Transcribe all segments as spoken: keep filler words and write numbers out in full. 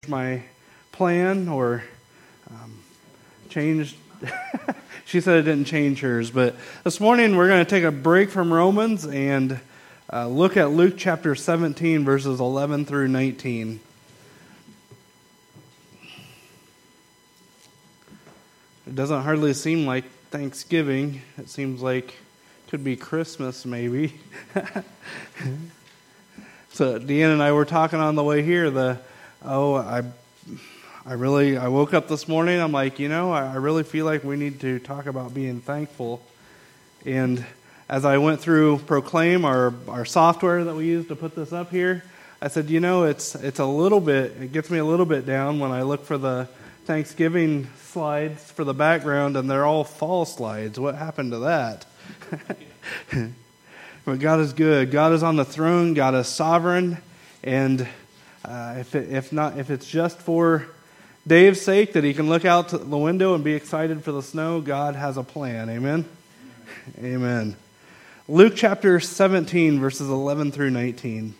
my plan or um, changed. She said it didn't change hers. But this morning we're going to take a break from Romans and uh, look at Luke chapter seventeen, verses eleven through nineteen. It doesn't hardly seem like Thanksgiving. It seems like it could be Christmas maybe. So Deanna and I were talking on the way here. The oh, I, I really I woke up this morning. I'm like, you know, I, I really feel like we need to talk about being thankful. And as I went through Proclaim, our our software that we use to put this up here, I said, you know, it's it's a little bit. It gets me a little bit down when I look for the Thanksgiving slides for the background, and they're all fall slides. What happened to that? But God is good. God is on the throne. God is sovereign. And uh, if it, if not, if it's just for Dave's sake that he can look out the window and be excited for the snow, God has a plan. Amen? Amen. Amen. Luke chapter seventeen, verses eleven through nineteen.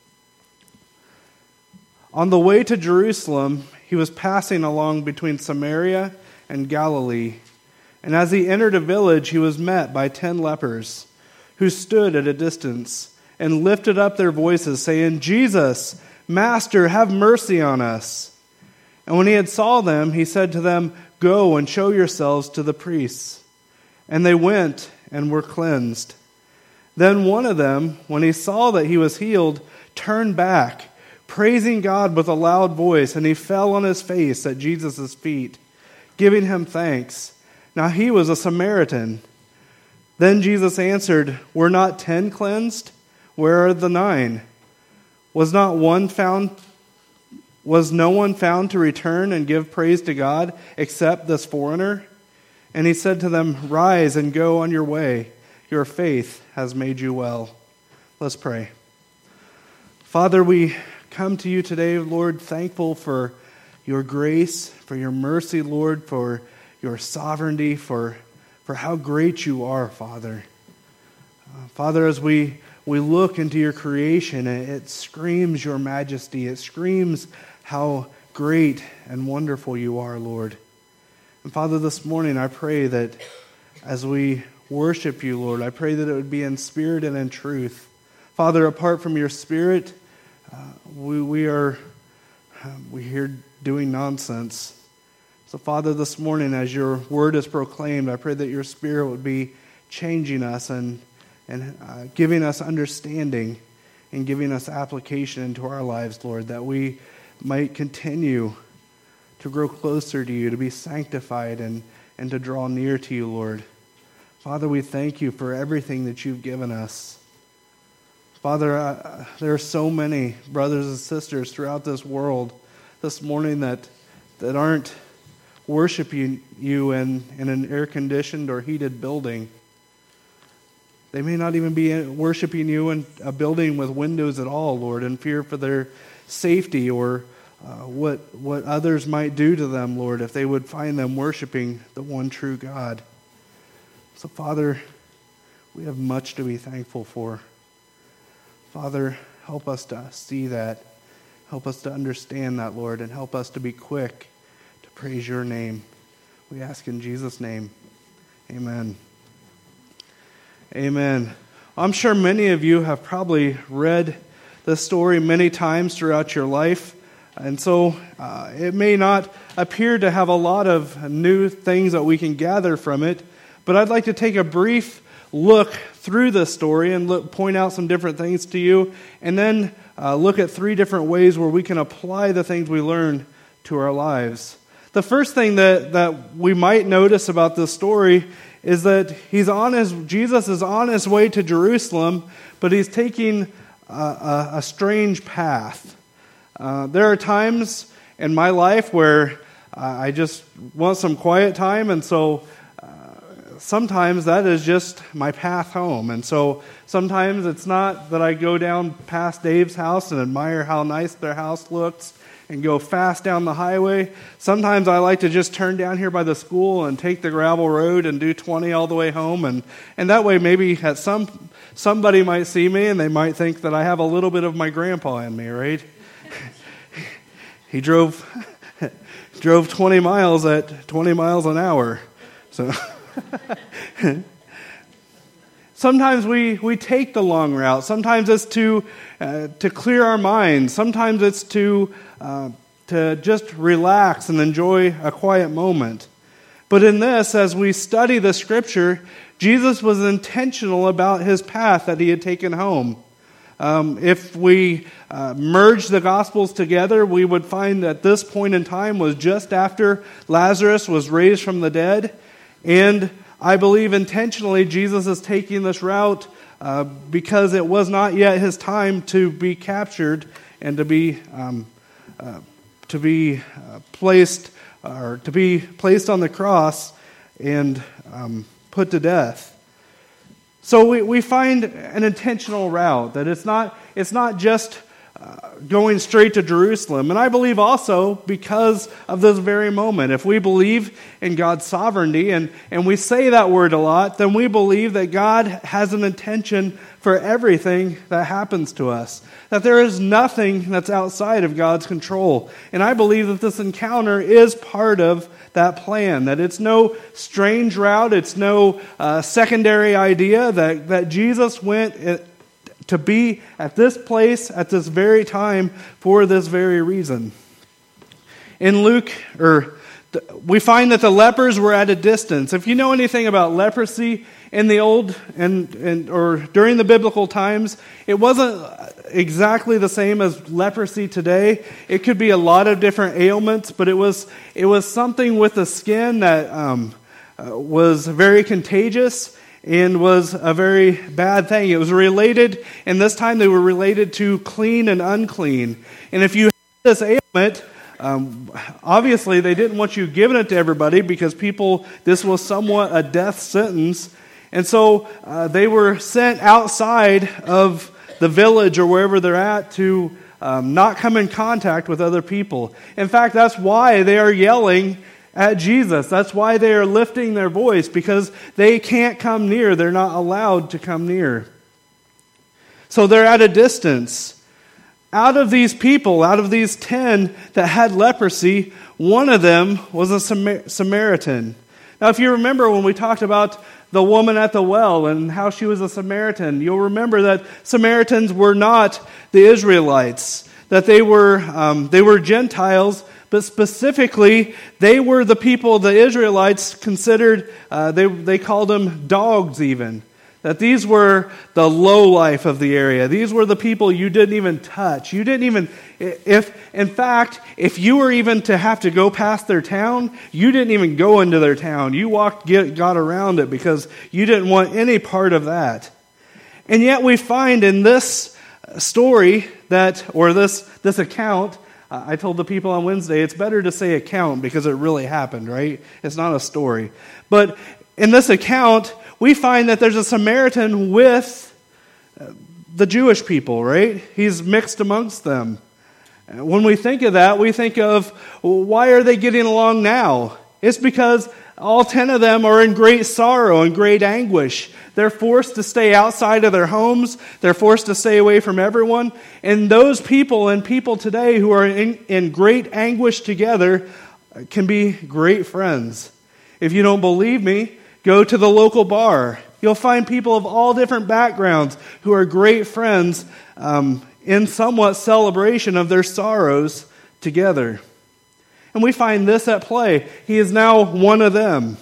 On the way to Jerusalem, he was passing along between Samaria and Galilee. And as he entered a village, he was met by ten lepers, who stood at a distance and lifted up their voices, saying, Jesus, Master, have mercy on us. And when he had saw them, he said to them, Go and show yourselves to the priests. And they went and were cleansed. Then one of them, when he saw that he was healed, turned back, praising God with a loud voice, and he fell on his face at Jesus' feet, giving him thanks. Now he was a Samaritan. Then Jesus answered, Were not ten cleansed? Where are the nine? Was not one found? Was no one found to return and give praise to God except this foreigner? And he said to them, Rise and go on your way. Your faith has made you well. Let's pray. Father, we come to you today, Lord, thankful for your grace, for your mercy, Lord, for your sovereignty, for for how great you are, Father. Uh, Father, as we, we look into your creation, it, it screams your majesty. It screams how great and wonderful you are, Lord. And Father, this morning I pray that as we worship you, Lord, I pray that it would be in spirit and in truth. Father, apart from your spirit, uh, we, we are uh, we here doing nonsense. So, Father, this morning, as your word is proclaimed, I pray that your Spirit would be changing us and, and uh, giving us understanding and giving us application into our lives, Lord, that we might continue to grow closer to you, to be sanctified, and, and to draw near to you, Lord. Father, we thank you for everything that you've given us. Father, uh, there are so many brothers and sisters throughout this world this morning that, that aren't worshiping you in, in an air-conditioned or heated building. They may not even be worshiping you in a building with windows at all, Lord, in fear for their safety or uh, what what others might do to them, Lord, if they would find them worshiping the one true God. So, Father, we have much to be thankful for. Father, help us to see that. Help us to understand that, Lord, and help us to be quick praise your name. We ask in Jesus' name. Amen. Amen. I'm sure many of you have probably read this story many times throughout your life. And so uh, it may not appear to have a lot of new things that we can gather from it. But I'd like to take a brief look through this story and look, point out some different things to you. And then uh, look at three different ways where we can apply the things we learn to our lives. The first thing that, that we might notice about this story is that he's on his Jesus is on his way to Jerusalem, but he's taking a, a, a strange path. Uh, there are times in my life where uh, I just want some quiet time, and so uh, sometimes that is just my path home. And so sometimes it's not that I go down past Dave's house and admire how nice their house looks and go fast down the highway. Sometimes I like to just turn down here by the school and take the gravel road and do twenty all the way home. And, and that way maybe at some somebody might see me and they might think that I have a little bit of my grandpa in me, right? he drove drove twenty miles at twenty miles an hour. So sometimes we, we take the long route. Sometimes it's to uh, to clear our minds. Sometimes it's to uh, to just relax and enjoy a quiet moment. But in this, as we study the Scripture, Jesus was intentional about his path that he had taken home. Um, if we uh, merge the Gospels together, we would find that this point in time was just after Lazarus was raised from the dead. And I believe intentionally Jesus is taking this route uh, because it was not yet his time to be captured and to be um, uh, to be uh, placed or to be placed on the cross and um, put to death. So we, we find an intentional route, that it's not it's not just uh, going straight to Jerusalem. And I believe also because of this very moment, if we believe in God's sovereignty, and, and we say that word a lot, then we believe that God has an intention for everything that happens to us. That there is nothing that's outside of God's control. And I believe that this encounter is part of that plan, that it's no strange route, it's no uh, secondary idea, that, that Jesus went to be at this place at this very time for this very reason. In Luke, or we find that the lepers were at a distance. If you know anything about leprosy in the old and, and or during the biblical times, it wasn't exactly the same as leprosy today. It could be a lot of different ailments, but it was it was something with the skin that um, uh, was very contagious and was a very bad thing. It was related, and this time they were related to clean and unclean. And if you had this ailment, um, obviously they didn't want you giving it to everybody because people, this was somewhat a death sentence. And so uh, they were sent outside of the village or wherever they're at to um, not come in contact with other people. In fact, that's why they are yelling at Jesus. That's why they are lifting their voice, because they can't come near. They're not allowed to come near. So they're at a distance. Out of these people, out of these ten that had leprosy, one of them was a Samar- Samaritan. Now, if you remember when we talked about the woman at the well and how she was a Samaritan, you'll remember that Samaritans were not the Israelites, that they were um, they were Gentiles. But specifically, they were the people the Israelites considered, uh, they, they called them dogs even. That these were the low life of the area. These were the people you didn't even touch. You didn't even, if in fact, if you were even to have to go past their town, you didn't even go into their town. You walked, get, got around it because you didn't want any part of that. And yet we find in this story that, or this, this account, I told the people on Wednesday, it's better to say account because it really happened, right? It's not a story. But in this account, we find that there's a Samaritan with the Jewish people, right? He's mixed amongst them. When we think of that, we think of, well, why are they getting along now? It's because all ten of them are in great sorrow and great anguish. They're forced to stay outside of their homes. They're forced to stay away from everyone. And those people and people today who are in, in great anguish together can be great friends. If you don't believe me, go to the local bar. You'll find people of all different backgrounds who are great friends um, in somewhat celebration of their sorrows together. And we find this at play. He is now one of them,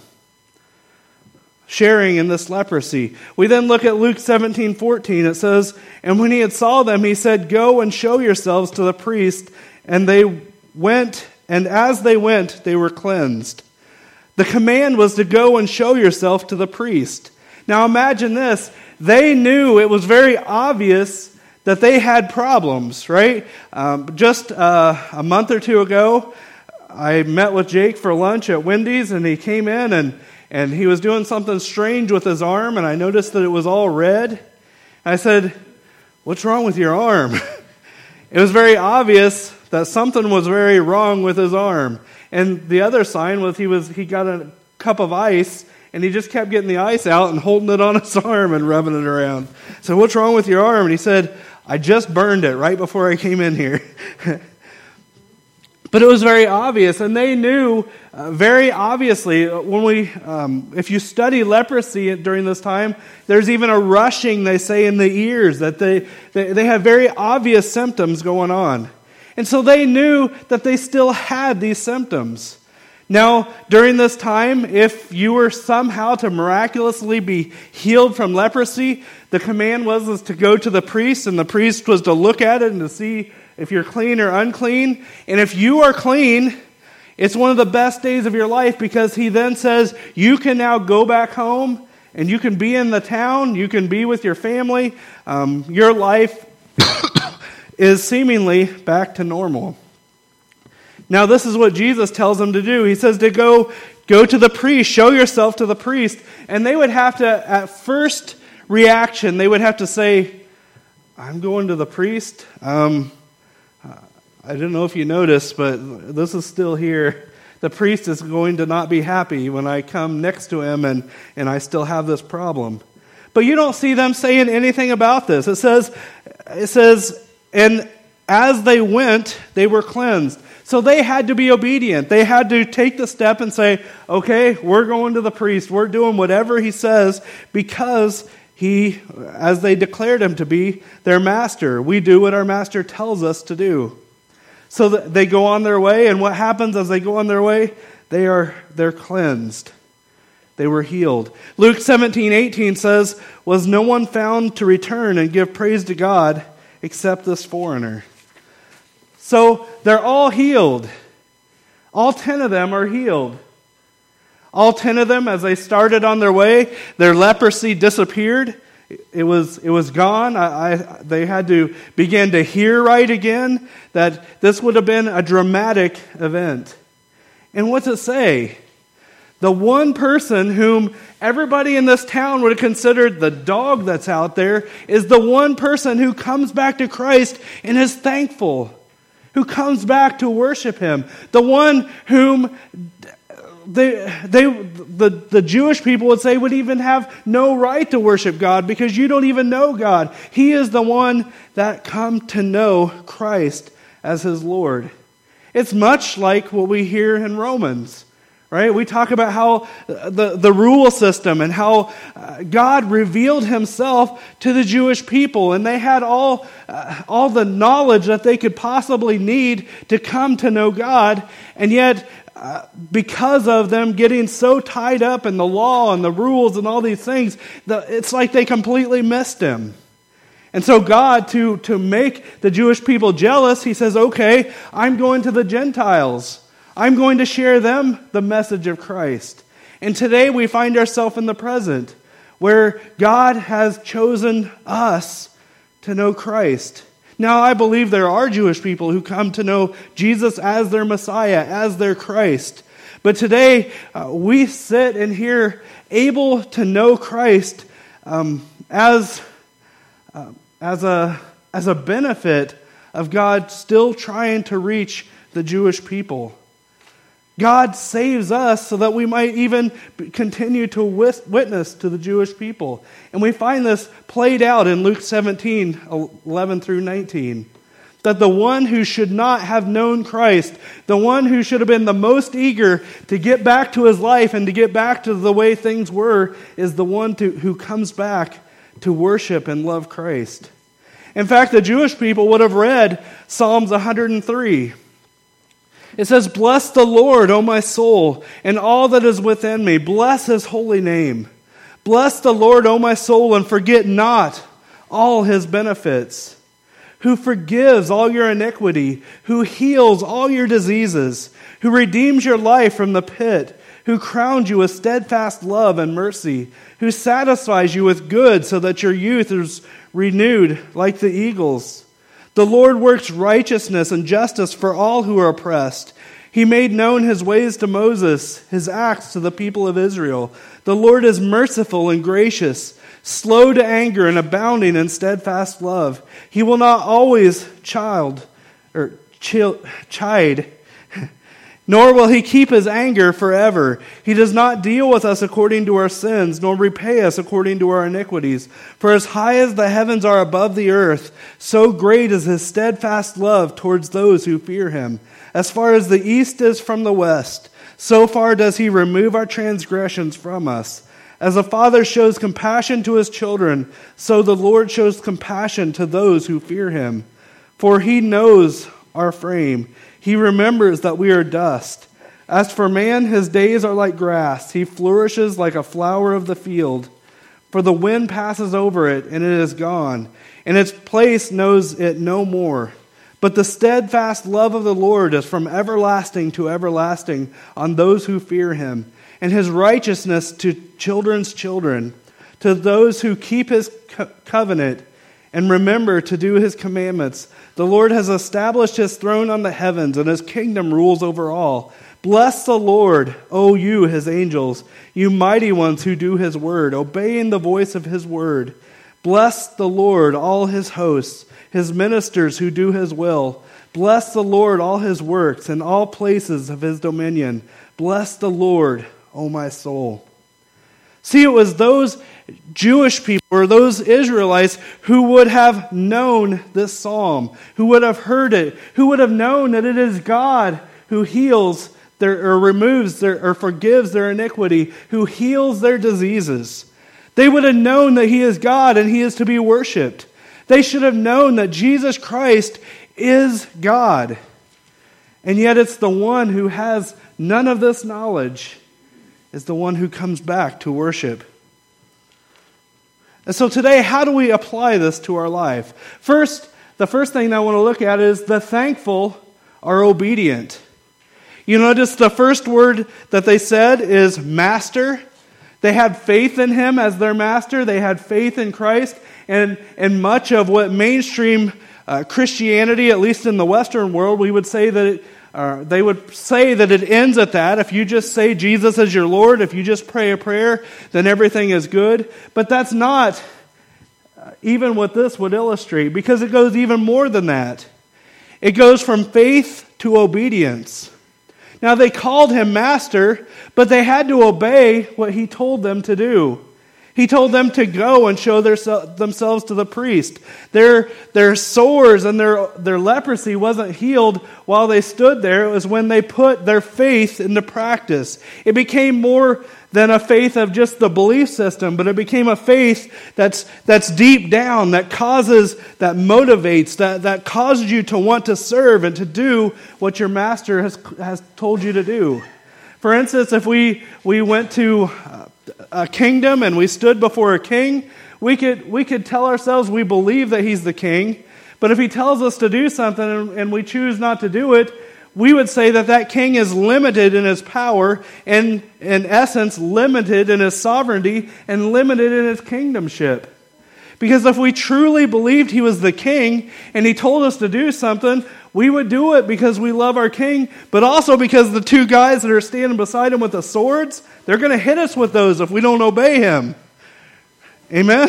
sharing in this leprosy. We then look at Luke seventeen fourteen. It says, "And when he had saw them, he said, 'Go and show yourselves to the priest.' And they went, and as they went, they were cleansed." The command was to go and show yourself to the priest. Now imagine this. They knew, it was very obvious that they had problems, right? Um, just uh, a month or two ago, I met with Jake for lunch at Wendy's, and he came in and, and he was doing something strange with his arm, and I noticed that it was all red. I said, "What's wrong with your arm?" It was very obvious that something was very wrong with his arm. And the other sign was he was he got a cup of ice, and he just kept getting the ice out and holding it on his arm and rubbing it around. So, "What's wrong with your arm?" And he said, "I just burned it right before I came in here." But it was very obvious, and they knew uh, very obviously, when we, um, if you study leprosy during this time, there's even a rushing, they say, in the ears, that they, they, they have very obvious symptoms going on. And so they knew that they still had these symptoms. Now, during this time, if you were somehow to miraculously be healed from leprosy, the command was, was to go to the priest, and the priest was to look at it and to see if you're clean or unclean. And if you are clean, it's one of the best days of your life, because he then says you can now go back home and you can be in the town, you can be with your family. Um, your life is seemingly back to normal. Now, this is what Jesus tells them to do. He says to go, go to the priest, show yourself to the priest. And they would have to, at first reaction, they would have to say, I'm going to the priest. Um, I don't know if you noticed, but this is still here. The priest is going to not be happy when I come next to him and, and I still have this problem. But you don't see them saying anything about this. It says, it says, and as they went, they were cleansed. So they had to be obedient. They had to take the step and say, okay, we're going to the priest. We're doing whatever he says, because he, as they declared him to be their master, we do what our master tells us to do. So they go on their way, and what happens as they go on their way? They are they're cleansed. They were healed. Luke seventeen eighteen says, was no one found to return and give praise to God except this foreigner? So they're all healed. All ten of them are healed. All ten of them, as they started on their way, their leprosy disappeared. It was it was gone. I, I, they had to begin to hear right again. That this would have been a dramatic event. And what's it say? The one person whom everybody in this town would have considered the dog that's out there is the one person who comes back to Christ and is thankful, who comes back to worship him. The one whom they, they, the, the Jewish people would say would even have no right to worship God, because you don't even know God. He is the one that come to know Christ as his Lord. It's much like what we hear in Romans. Right? We talk about how the, the rule system and how God revealed himself to the Jewish people, and they had all, uh, all the knowledge that they could possibly need to come to know God, and yet uh, because of them getting so tied up in the law and the rules and all these things, the, it's like they completely missed him. And so God, to, to make the Jewish people jealous, he says, okay, I'm going to the Gentiles. I'm going to share them the message of Christ. And today we find ourselves in the present, where God has chosen us to know Christ. Now, I believe there are Jewish people who come to know Jesus as their Messiah, as their Christ. But today, uh, we sit and here able to know Christ um, as, uh, as, a, as a benefit of God still trying to reach the Jewish people. God saves us so that we might even continue to witness to the Jewish people. And we find this played out in Luke seventeen, eleven through nineteen. That the one who should not have known Christ, the one who should have been the most eager to get back to his life and to get back to the way things were, is the one to, who comes back to worship and love Christ. In fact, the Jewish people would have read Psalms one hundred three. It says, bless the Lord, O my soul, and all that is within me. Bless his holy name. Bless the Lord, O my soul, and forget not all his benefits. Who forgives all your iniquity, who heals all your diseases, who redeems your life from the pit, who crowns you with steadfast love and mercy, who satisfies you with good so that your youth is renewed like the eagles. The Lord works righteousness and justice for all who are oppressed. He made known his ways to Moses, his acts to the people of Israel. The Lord is merciful and gracious, slow to anger and abounding in steadfast love. He will not always child or chill, chide, nor will he keep his anger forever. He does not deal with us according to our sins, nor repay us according to our iniquities. For as high as the heavens are above the earth, so great is his steadfast love towards those who fear him. As far as the east is from the west, so far does he remove our transgressions from us. As a father shows compassion to his children, so the Lord shows compassion to those who fear him. For he knows our frame. He remembers that we are dust. As for man, his days are like grass. He flourishes like a flower of the field. For the wind passes over it, and it is gone, and its place knows it no more. But the steadfast love of the Lord is from everlasting to everlasting on those who fear him, and his righteousness to children's children, to those who keep his co- covenant and remember to do his commandments. The Lord has established his throne on the heavens, and his kingdom rules over all. Bless the Lord, O you, his angels, you mighty ones who do his word, obeying the voice of his word. Bless the Lord, all his hosts, his ministers who do his will. Bless the Lord, all his works, and all places of his dominion. Bless the Lord, O my soul. See, it was those Jewish people, or those Israelites, who would have known this psalm, who would have heard it, who would have known that it is God who heals their, or removes their, or forgives their iniquity, who heals their diseases. They would have known that he is God and he is to be worshipped. They should have known that Jesus Christ is God. And yet it's the one who has none of this knowledge is the one who comes back to worship. And so today, how do we apply this to our life? First, the first thing I want to look at is the thankful are obedient. You notice the first word that they said is master. They had faith in him as their master. They had faith in Christ. And, and much of what mainstream uh, Christianity, at least in the Western world, we would say that it, uh, they would say that it ends at that. If you just say Jesus is your Lord, if you just pray a prayer, then everything is good. But that's not uh, even what this would illustrate, because it goes even more than that. It goes from faith to obedience. Now, they called him master, but they had to obey what he told them to do. He told them to go and show their, themselves to the priest. Their, their sores and their, their leprosy wasn't healed while they stood there. It was when they put their faith into practice. It became more than a faith of just the belief system, but it became a faith that's, that's deep down, that causes, that motivates, that, that causes you to want to serve and to do what your master has, has told you to do. For instance, if we, we went to a kingdom and we stood before a king, we could we could tell ourselves we believe that he's the king, but if he tells us to do something and, and we choose not to do it, we would say that that king is limited in his power and, in essence, limited in his sovereignty and limited in his kingdomship. Because if we truly believed he was the king and he told us to do something, we would do it because we love our king, but also because the two guys that are standing beside him with the swords, they're going to hit us with those if we don't obey him. Amen?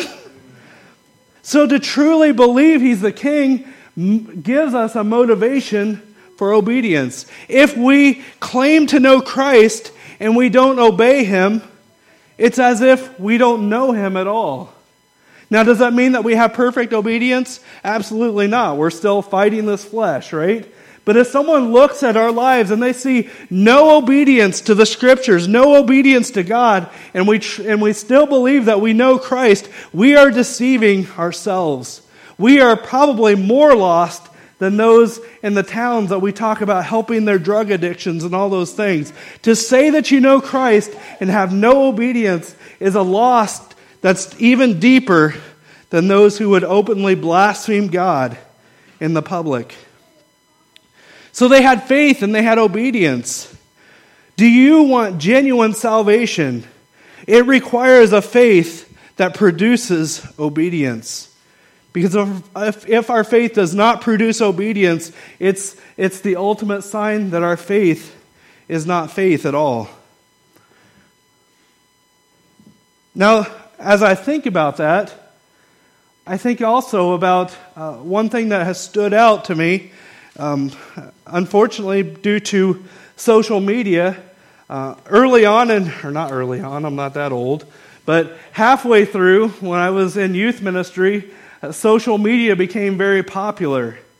So to truly believe he's the king gives us a motivation for obedience. If we claim to know Christ and we don't obey him, it's as if we don't know him at all. Now, does that mean that we have perfect obedience? Absolutely not. We're still fighting this flesh, right? But if someone looks at our lives and they see no obedience to the Scriptures, no obedience to God, and we tr- and we still believe that we know Christ, we are deceiving ourselves. We are probably more lost than those in the towns that we talk about helping their drug addictions and all those things. To say that you know Christ and have no obedience is a loss that's even deeper than those who would openly blaspheme God in the public. So they had faith and they had obedience. Do you want genuine salvation? It requires a faith that produces obedience. Because if, if our faith does not produce obedience, it's, it's the ultimate sign that our faith is not faith at all. Now, as I think about that, I think also about uh, one thing that has stood out to me. Um, unfortunately, due to social media, uh, early on, and or not early on, I'm not that old, but halfway through, when I was in youth ministry, uh, social media became very popular.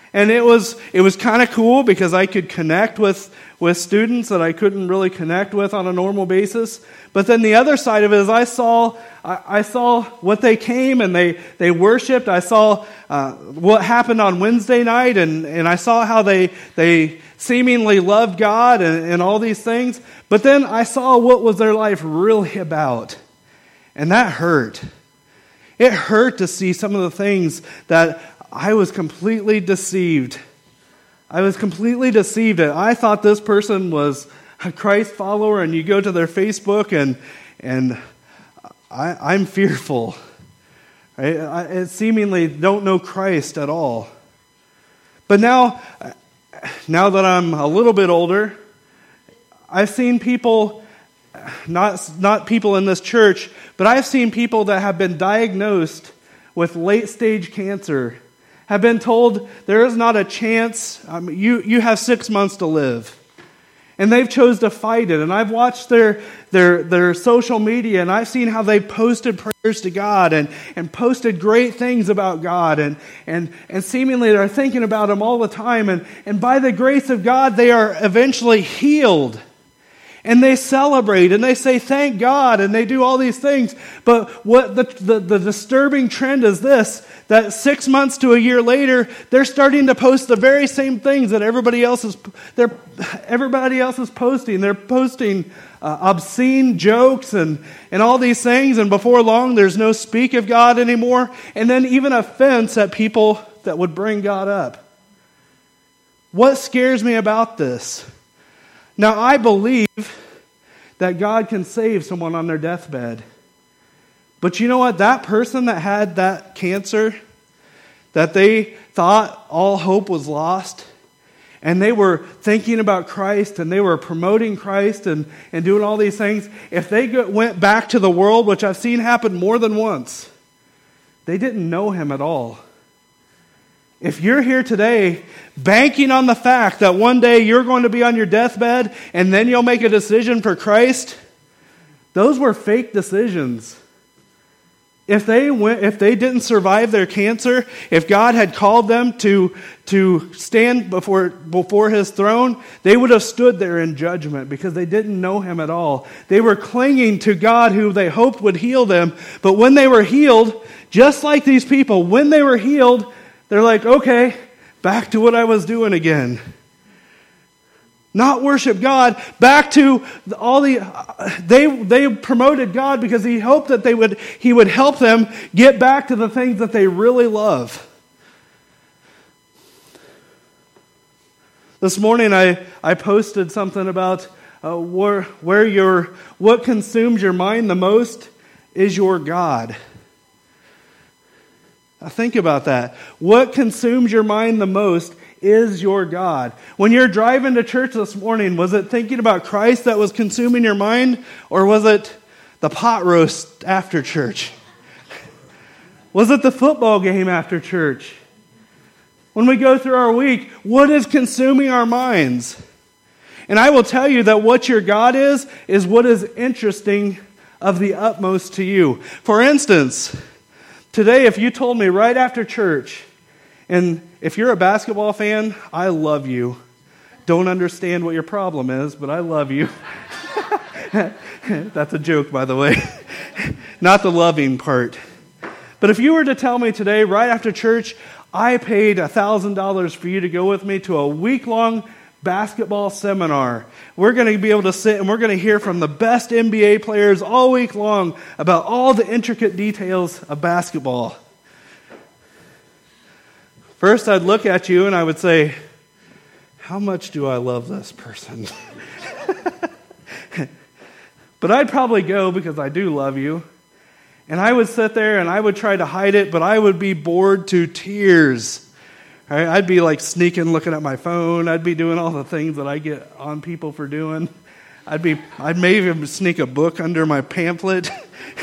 And it was it was kind of cool because I could connect with, with students that I couldn't really connect with on a normal basis. But then the other side of it is I saw I, I saw what they came and they, they worshipped. I saw uh, what happened on Wednesday night, and, and I saw how they they seemingly loved God and, and all these things. But then I saw what was their life really about. And that hurt. It hurt to see some of the things that I was completely deceived. I was completely deceived. I thought this person was a Christ follower, and you go to their Facebook, and and I, I'm fearful. Right? I, I seemingly don't know Christ at all. But now, now that I'm a little bit older, I've seen people, not not people in this church, but I've seen people that have been diagnosed with late-stage cancer, have been told there is not a chance, um, you, you have six months to live. And they've chose to fight it. And I've watched their, their, their social media, and I've seen how they posted prayers to God and, and posted great things about God. And, and, and seemingly they're thinking about Him all the time. And, and by the grace of God, they are eventually healed. And they celebrate, and they say, thank God, and they do all these things. But what the, the, the disturbing trend is this, that six months to a year later, they're starting to post the very same things that everybody else is, they're, everybody else is posting. They're posting uh, obscene jokes and, and all these things, and before long, there's no speak of God anymore, and then even offense at people that would bring God up. What scares me about this? Now, I believe that God can save someone on their deathbed. But you know what? That person that had that cancer, that they thought all hope was lost, and they were thinking about Christ, and they were promoting Christ and, and doing all these things, if they went back to the world, which I've seen happen more than once, they didn't know Him at all. If you're here today banking on the fact that one day you're going to be on your deathbed and then you'll make a decision for Christ, those were fake decisions. If they went, if they didn't survive their cancer, if God had called them to, to stand before, before His throne, they would have stood there in judgment because they didn't know Him at all. They were clinging to God who they hoped would heal them. But when they were healed, just like these people, when they were healed, they're like, okay, back to what I was doing again. Not worship God, back to all the, they they promoted God because He hoped that they would He would help them get back to the things that they really love. This morning I, I posted something about uh, where, where your, what consumes your mind the most is your God. Now think about that. What consumes your mind the most is your God. When you're driving to church this morning, was it thinking about Christ that was consuming your mind? Or was it the pot roast after church? Was it the football game after church? When we go through our week, what is consuming our minds? And I will tell you that what your God is, is what is interesting of the utmost to you. For instance, today, if you told me right after church, and if you're a basketball fan, I love you. Don't understand what your problem is, but I love you. That's a joke, by the way. Not the loving part. But if you were to tell me today, right after church, I paid one thousand dollars for you to go with me to a week-long basketball seminar. We're going to be able to sit and we're going to hear from the best N B A players all week long about all the intricate details of basketball. First, I'd look at you and I would say, how much do I love this person? But I'd probably go because I do love you. And I would sit there and I would try to hide it, but I would be bored to tears. Right? I'd be like sneaking, looking at my phone. I'd be doing all the things that I get on people for doing. I'd be, I'd maybe sneak a book under my pamphlet.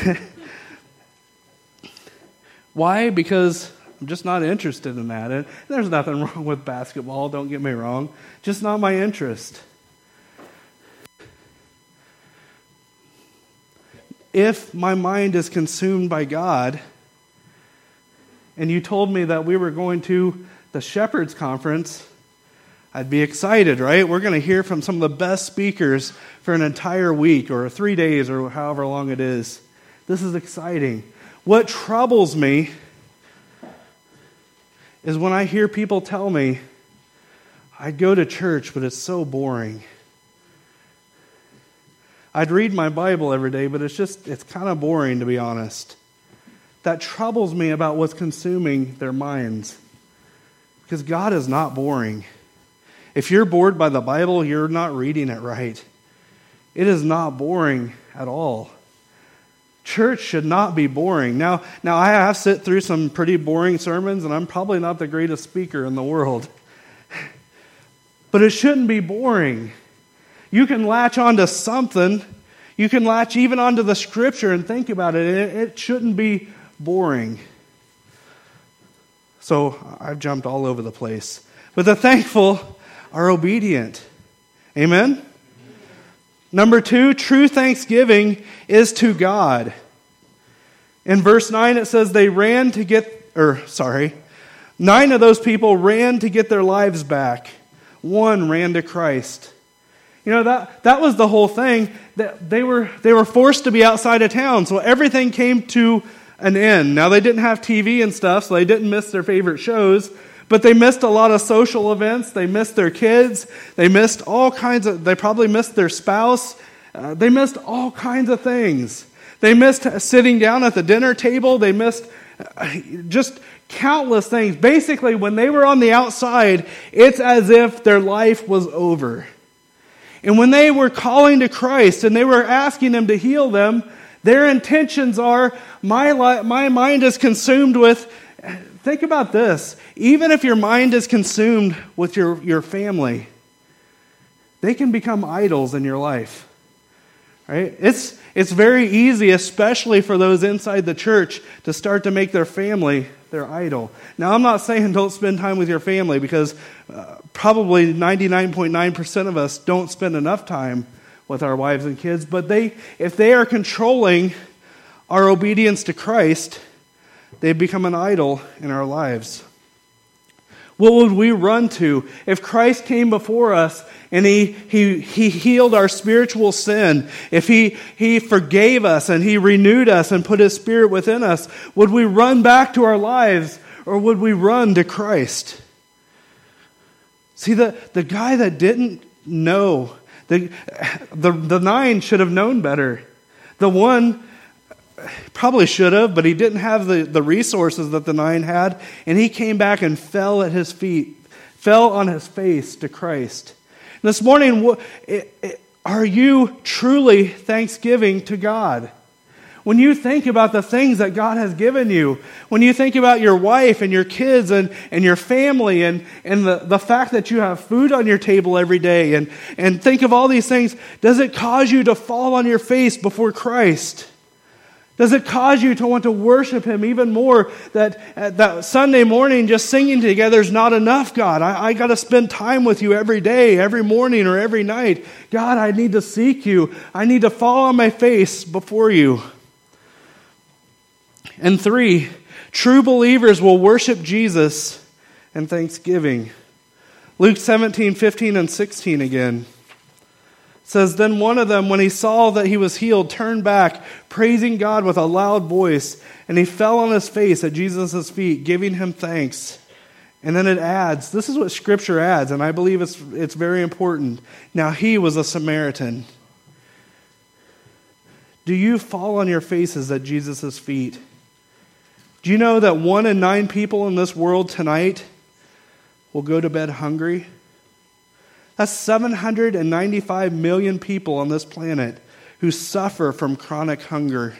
Why? Because I'm just not interested in that. And there's nothing wrong with basketball, don't get me wrong. Just not my interest. If my mind is consumed by God, and you told me that we were going to the Shepherds Conference, I'd be excited, right? We're going to hear from some of the best speakers for an entire week or three days or however long it is. This is exciting. What troubles me is when I hear people tell me, I'd go to church, but it's so boring. I'd read my Bible every day, but it's just, it's kind of boring, to be honest. That troubles me about what's consuming their minds. Because God is not boring. If you're bored by the Bible, you're not reading it right. It is not boring at all. Church should not be boring. Now, now I have sit through some pretty boring sermons, and I'm probably not the greatest speaker in the world. But it shouldn't be boring. You can latch onto something. You can latch even onto the Scripture and think about it. It, it shouldn't be boring. So I've jumped all over the place. But the thankful are obedient. Amen? Number two, true thanksgiving is to God. In verse nine it says they ran to get, or sorry, nine of those people ran to get their lives back. One ran to Christ. You know, that, that was the whole thing. That they were they were forced to be outside of town, so everything came to an end. Now, they didn't have T V and stuff, so they didn't miss their favorite shows, but they missed a lot of social events. They missed their kids. They missed all kinds of, they probably missed their spouse. Uh, they missed all kinds of things. They missed sitting down at the dinner table. They missed uh, just countless things. Basically, when they were on the outside, it's as if their life was over. And when they were calling to Christ and they were asking Him to heal them, their intentions are, my li- my mind is consumed with, think about this, even if your mind is consumed with your, your family, they can become idols in your life. Right? It's, it's very easy, especially for those inside the church, to start to make their family their idol. Now, I'm not saying don't spend time with your family, because uh, probably ninety-nine point nine percent of us don't spend enough time with our wives and kids, but they, if they are controlling our obedience to Christ, they become an idol in our lives. What would we run to if Christ came before us and he he he healed our spiritual sin? If he he forgave us and He renewed us and put His Spirit within us, would we run back to our lives, or would we run to Christ? See, the, the guy that didn't know, the, the, the nine should have known better. The one probably should have, but he didn't have the, the resources that the nine had, and he came back and fell at His feet, fell on his face to Christ. And this morning, are you truly thanksgiving to God? When you think about the things that God has given you, when you think about your wife and your kids and, and your family and, and the, the fact that you have food on your table every day, and, and think of all these things, does it cause you to fall on your face before Christ? Does it cause you to want to worship Him even more? That uh, that Sunday morning just singing together is not enough, God. I, I got to spend time with You every day, every morning or every night. God, I need to seek You. I need to fall on my face before You. And three, true believers will worship Jesus in thanksgiving. Luke seventeen, fifteen, and sixteen again. It says, then one of them, when he saw that he was healed, turned back, praising God with a loud voice, and he fell on his face at Jesus' feet, giving Him thanks. And then it adds, this is what Scripture adds, and I believe it's it's very important. Now he was a Samaritan. Do you fall on your faces at Jesus' feet? Do you know that one in nine people in this world tonight will go to bed hungry? That's seven hundred ninety-five million people on this planet who suffer from chronic hunger.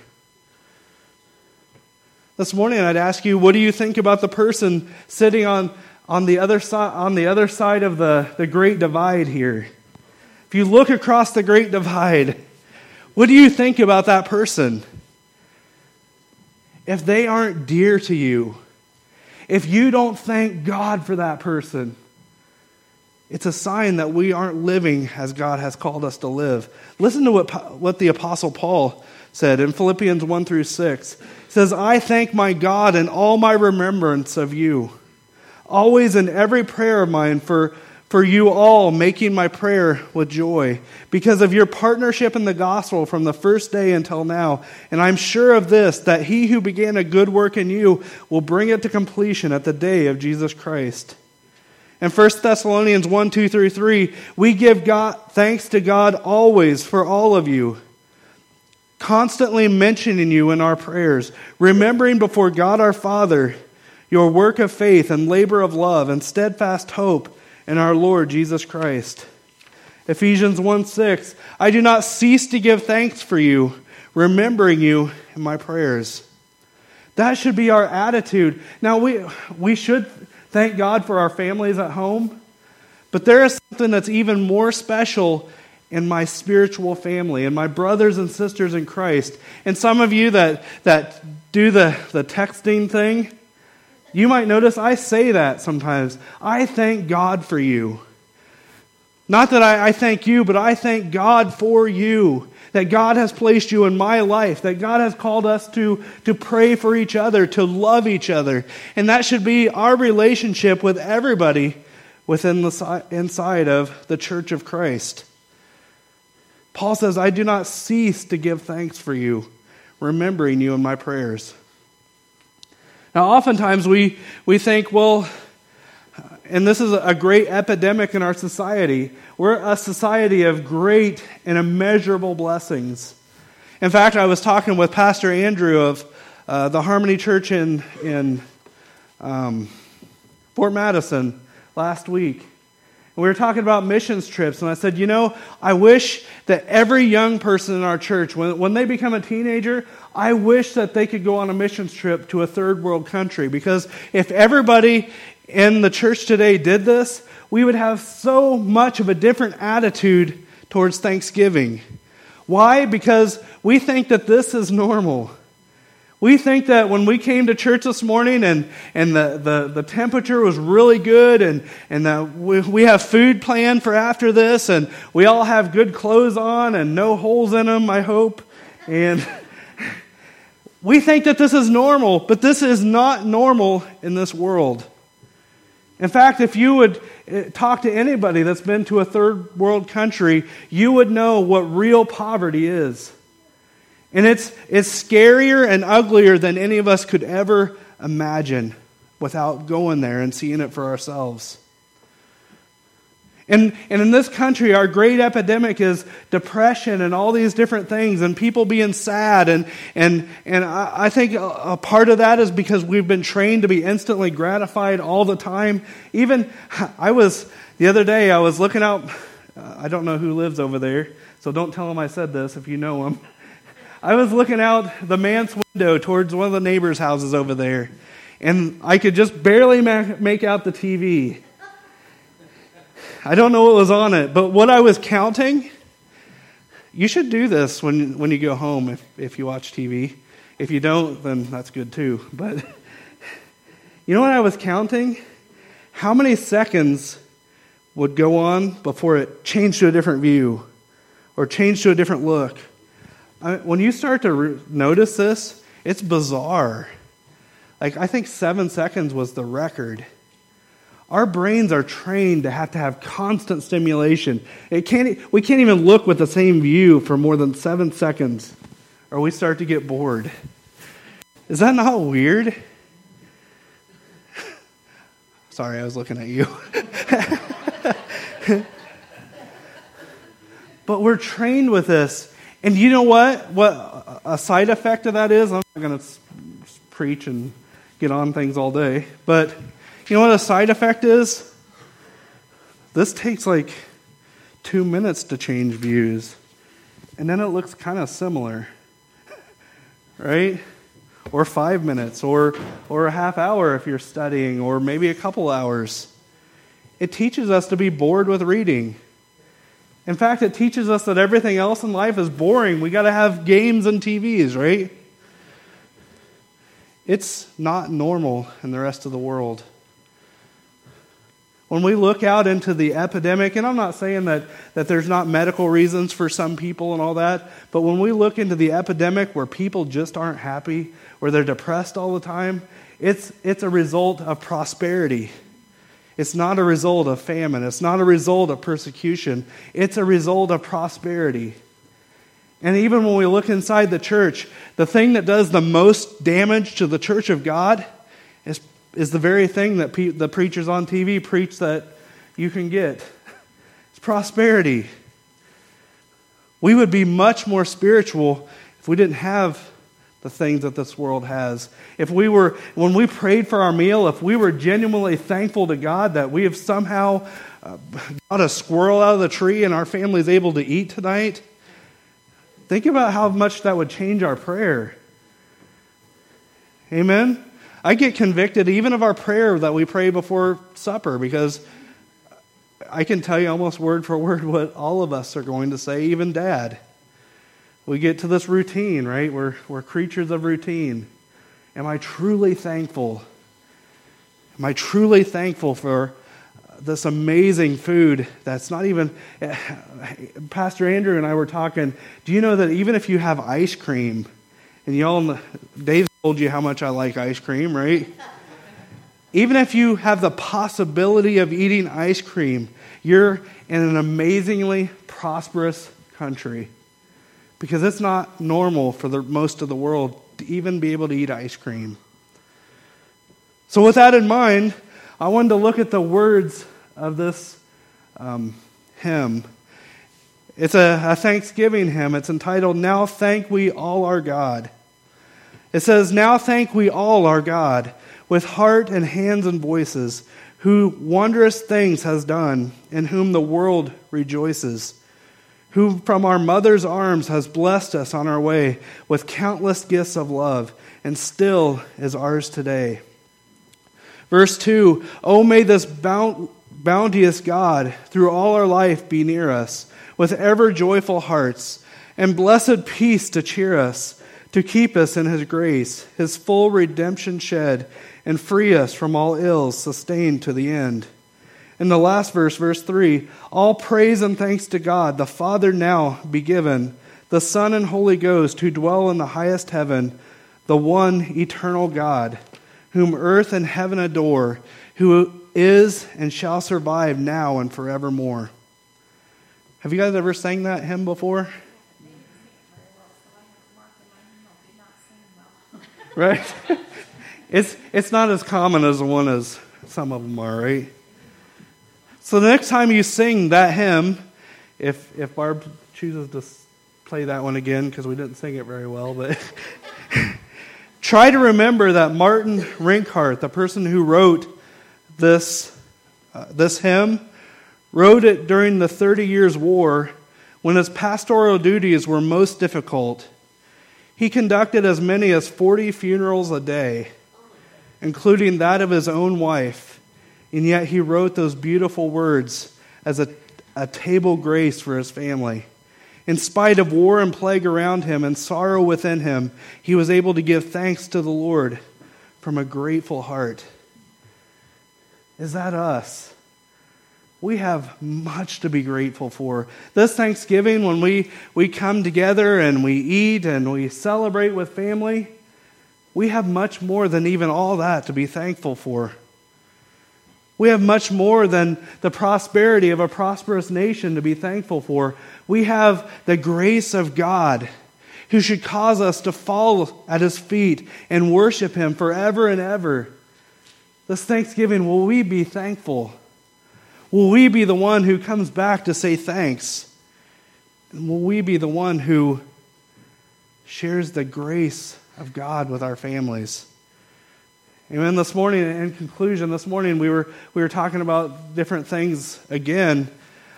This morning I'd ask you, what do you think about the person sitting on, on the other side on the other side of the, the Great Divide here? If you look across the Great Divide, what do you think about that person? If they aren't dear to you, if you don't thank God for that person, it's a sign that we aren't living as God has called us to live. Listen to what, what the Apostle Paul said in Philippians one through six. He says, I thank my God in all my remembrance of you, always in every prayer of mine for, for you all, making my prayer with joy, because of your partnership in the gospel from the first day until now. And I'm sure of this, that he who began a good work in you will bring it to completion at the day of Jesus Christ. In First Thessalonians one, two through three, we give God thanks to God always for all of you, constantly mentioning you in our prayers, remembering before God our Father your work of faith and labor of love and steadfast hope in our Lord Jesus Christ. Ephesians one six, I do not cease to give thanks for you, remembering you in my prayers. That should be our attitude. Now, we we should thank God for our families at home, but there is something that's even more special in my spiritual family, and my brothers and sisters in Christ. And some of you that, that do the, the texting thing, you might notice I say that sometimes. I thank God for you. Not that I, I thank you, but I thank God for you. That God has placed you in my life. That God has called us to, to pray for each other, to love each other. And that should be our relationship with everybody within the inside of the Church of Christ. Paul says, I do not cease to give thanks for you, remembering you in my prayers. Now, oftentimes we, we think, well, and this is a great epidemic in our society. We're a society of great and immeasurable blessings. In fact, I was talking with Pastor Andrew of uh, the Harmony Church in, in um, Fort Madison last week. And we were talking about missions trips, and I said, you know, I wish that every young person in our church, when, when they become a teenager, I wish that they could go on a missions trip to a third world country. Because if everybody in the church today did this, we would have so much of a different attitude towards Thanksgiving. Why? Because we think that this is normal. We think that when we came to church this morning and, and the, the, the temperature was really good and, and that we, we have food planned for after this and we all have good clothes on and no holes in them, I hope. And we think that this is normal, but this is not normal in this world. In fact, if you would talk to anybody that's been to a third world country, you would know what real poverty is. And it's it's scarier and uglier than any of us could ever imagine without going there and seeing it for ourselves. And, and in this country, our great epidemic is depression and all these different things and people being sad. And and and I, I think a, a part of that is because we've been trained to be instantly gratified all the time. Even, I was, the other day, I was looking out, uh, I don't know who lives over there, so don't tell them I said this if you know them. I was looking out the manse window towards one of the neighbors' houses over there, and I could just barely ma- make out the T V. I don't know what was on it, but what I was counting, you should do this when, when you go home if, if you watch T V. If you don't, then that's good too. But you know what I was counting? How many seconds would go on before it changed to a different view or changed to a different look? I, when you start to re- notice this, it's bizarre. Like, I think seven seconds was the record. Our brains are trained to have to have constant stimulation. It can't, we can't even look with the same view for more than seven seconds, or we start to get bored. Is that not weird? Sorry, I was looking at you. But we're trained with this. And you know what? What a side effect of that is? I'm not going to preach and get on things all day. But you know what a side effect is? This takes like two minutes to change views. And then it looks kind of similar. Right? Or five minutes. Or, or a half hour if you're studying. Or maybe a couple hours. It teaches us to be bored with reading. In fact, it teaches us that everything else in life is boring. We got to have games and T Vs, right? It's not normal in the rest of the world. When we look out into the epidemic, and I'm not saying that, that there's not medical reasons for some people and all that, but when we look into the epidemic where people just aren't happy, where they're depressed all the time, it's it's a result of prosperity. It's not a result of famine. It's not a result of persecution. It's a result of prosperity. And even when we look inside the church, the thing that does the most damage to the church of God is, is the very thing that pe- the preachers on T V preach that you can get. It's prosperity. We would be much more spiritual if we didn't have the things that this world has. If we were, when we prayed for our meal, if we were genuinely thankful to God that we have somehow uh, got a squirrel out of the tree and our family is able to eat tonight, think about how much that would change our prayer. Amen? I get convicted even of our prayer that we pray before supper, because I can tell you almost word for word what all of us are going to say, even Dad. We get to this routine, right? We're, we're creatures of routine. Am I truly thankful? Am I truly thankful for this amazing food that's not even... Pastor Andrew and I were talking, do you know that even if you have ice cream, and y'all, Dave told you how much I like ice cream, right? Even if you have the possibility of eating ice cream, you're in an amazingly prosperous country. Because it's not normal for the most of the world to even be able to eat ice cream. So with that in mind, I wanted to look at the words of this um, hymn. It's a, a Thanksgiving hymn. It's entitled, Now Thank We All Our God. It says, Now thank we all our God, with heart and hands and voices, who wondrous things has done, in whom the world rejoices, who from our mother's arms has blessed us on our way with countless gifts of love, and still is ours today. Verse two, Oh, may this bount, bounteous God through all our life be near us, with ever joyful hearts, and blessed peace to cheer us, to keep us in His grace, His full redemption shed, and free us from all ills, sustained to the end. In the last verse, verse three, all praise and thanks to God, the Father now be given, the Son and Holy Ghost who dwell in the highest heaven, the one eternal God, whom earth and heaven adore, who is and shall survive now and forevermore. Have you guys ever sang that hymn before? Right? It's it's not as common as the one as some of them are, right? So the next time you sing that hymn, if if Barb chooses to play that one again, because we didn't sing it very well, but try to remember that Martin Rinkhart, the person who wrote this uh, this hymn, wrote it during the Thirty Years' War when his pastoral duties were most difficult. He conducted as many as forty funerals a day, including that of his own wife. And yet he wrote those beautiful words as a, a table grace for his family. In spite of war and plague around him and sorrow within him, he was able to give thanks to the Lord from a grateful heart. Is that us? We have much to be grateful for. This Thanksgiving, when we, we come together and we eat and we celebrate with family, we have much more than even all that to be thankful for. We have much more than the prosperity of a prosperous nation to be thankful for. We have the grace of God, who should cause us to fall at His feet and worship Him forever and ever. This Thanksgiving, will we be thankful? Will we be the one who comes back to say thanks? And will we be the one who shares the grace of God with our families? Amen. This morning, in conclusion, this morning we were we were talking about different things again,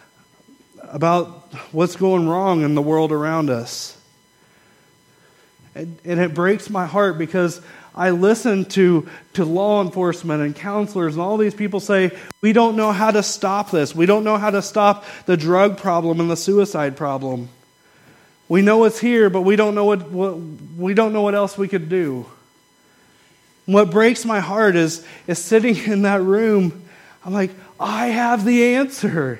about what's going wrong in the world around us. And, and it breaks my heart because I listen to, to law enforcement and counselors and all these people say, we don't know how to stop this. We don't know how to stop the drug problem and the suicide problem. We know it's here, but we don't know what, what we don't know what else we could do. What breaks my heart is, is sitting in that room, I'm like, I have the answer.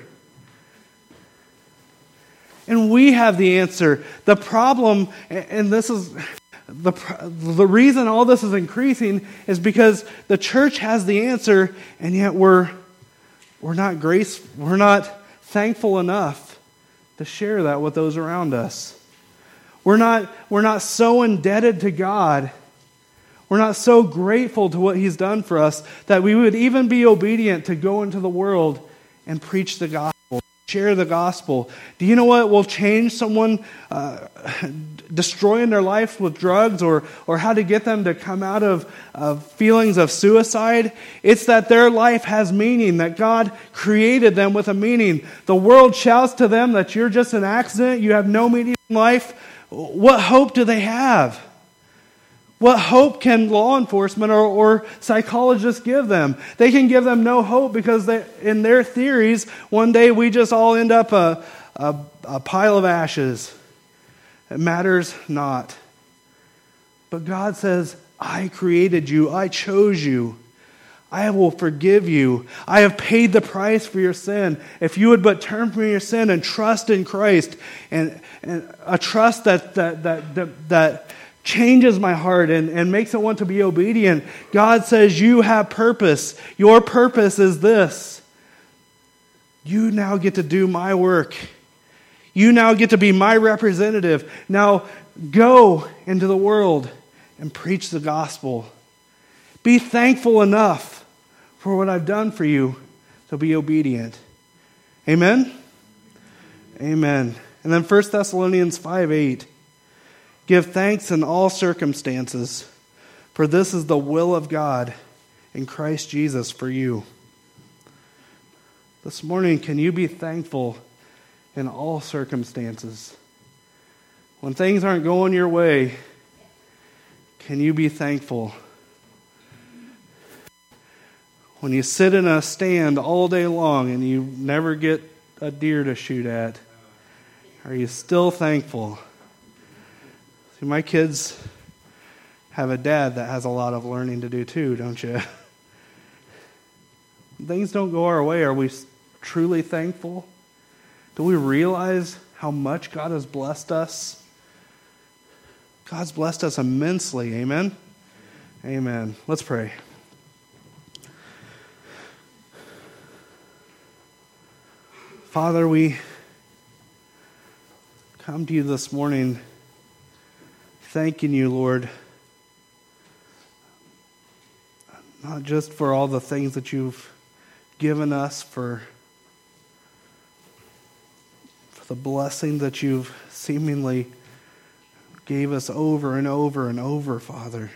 And we have the answer. The problem, and this is the the reason all this is increasing, is because the church has the answer, and yet we're we're not grace, we're not thankful enough to share that with those around us. We're not, we're not so indebted to God. We're not so grateful to what He's done for us that we would even be obedient to go into the world and preach the gospel, share the gospel. Do you know what will change someone uh, destroying their life with drugs, or, or how to get them to come out of, of feelings of suicide? It's that their life has meaning, that God created them with a meaning. The world shouts to them that you're just an accident, you have no meaning in life. What hope do they have? What hope can law enforcement or, or psychologists give them? They can give them no hope because they, in their theories, one day we just all end up a, a, a pile of ashes. It matters not. But God says, I created you. I chose you. I will forgive you. I have paid the price for your sin. If you would but turn from your sin and trust in Christ, and, and a trust that that that that, that changes my heart and, and makes it want to be obedient. God says you have purpose. Your purpose is this. You now get to do my work. You now get to be my representative. Now go into the world and preach the gospel. Be thankful enough for what I've done for you to be obedient. Amen? Amen. And then First Thessalonians five eight. Give thanks in all circumstances, for this is the will of God in Christ Jesus for you. This morning, can you be thankful in all circumstances? When things aren't going your way, can you be thankful? When you sit in a stand all day long and you never get a deer to shoot at, are you still thankful? See, my kids have a dad that has a lot of learning to do too, don't you? When things don't go our way, are we truly thankful? Do we realize how much God has blessed us? God's blessed us immensely. Amen? Amen. Let's pray. Father, we come to you this morning thanking you, Lord, not just for all the things that you've given us, for, for the blessing that you've seemingly gave us over and over and over, Father.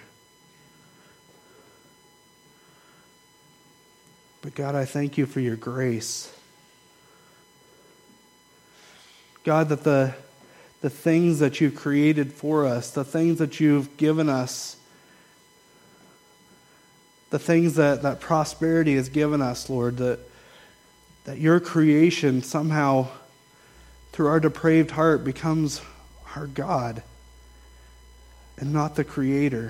But God, I thank you for your grace. God, that the the things that you've created for us, the things that you've given us, the things that, that prosperity has given us, Lord, that, that your creation somehow, through our depraved heart, becomes our God and not the Creator.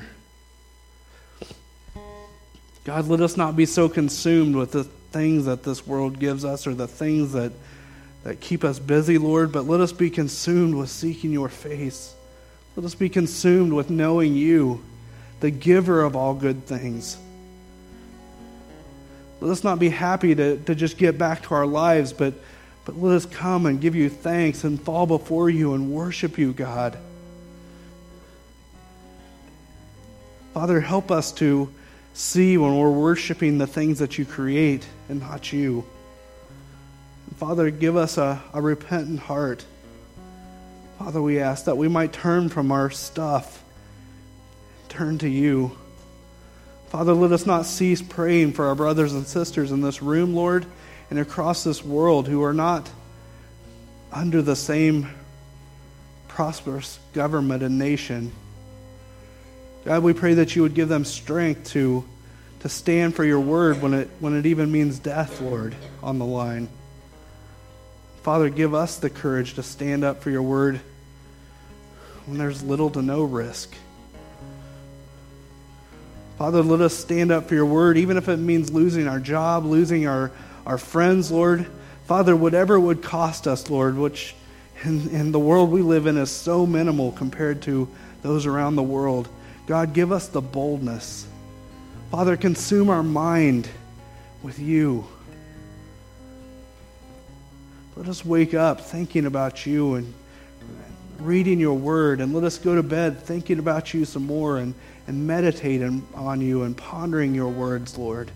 God, let us not be so consumed with the things that this world gives us or the things that that keep us busy, Lord, but let us be consumed with seeking your face. Let us be consumed with knowing you, the giver of all good things. Let us not be happy to, to just get back to our lives, but, but let us come and give you thanks and fall before you and worship you, God. Father, help us to see when we're worshiping the things that you create and not you. Father, give us a, a repentant heart. Father, we ask that we might turn from our stuff, turn to you. Father, let us not cease praying for our brothers and sisters in this room, Lord, and across this world who are not under the same prosperous government and nation. God, we pray that you would give them strength to, to stand for your word when it, when it even means death, Lord, on the line. Father, give us the courage to stand up for your word when there's little to no risk. Father, let us stand up for your word, even if it means losing our job, losing our, our friends, Lord. Father, whatever it would cost us, Lord, which in, in the world we live in is so minimal compared to those around the world. God, give us the boldness. Father, consume our mind with you. Let us wake up thinking about you and reading your word, and let us go to bed thinking about you some more and, and meditating on you and pondering your words, Lord.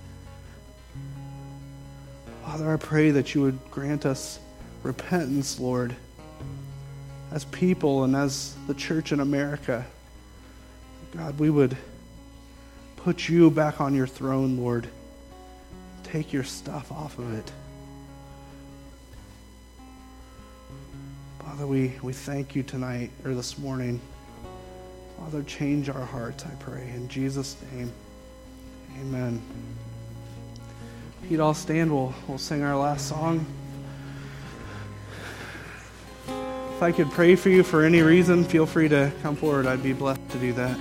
Father, I pray that you would grant us repentance, Lord, as people and as the church in America. God, we would put you back on your throne, Lord. Take your stuff off of it. Father, we, we thank you tonight, or this morning. Father, change our hearts, I pray. In Jesus' name, amen. Pete, I'll stand. We'll, we'll sing our last song. If I could pray for you for any reason, feel free to come forward. I'd be blessed to do that.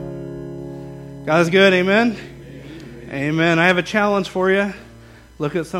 God is good, amen? Amen. I have a challenge for you. Look at some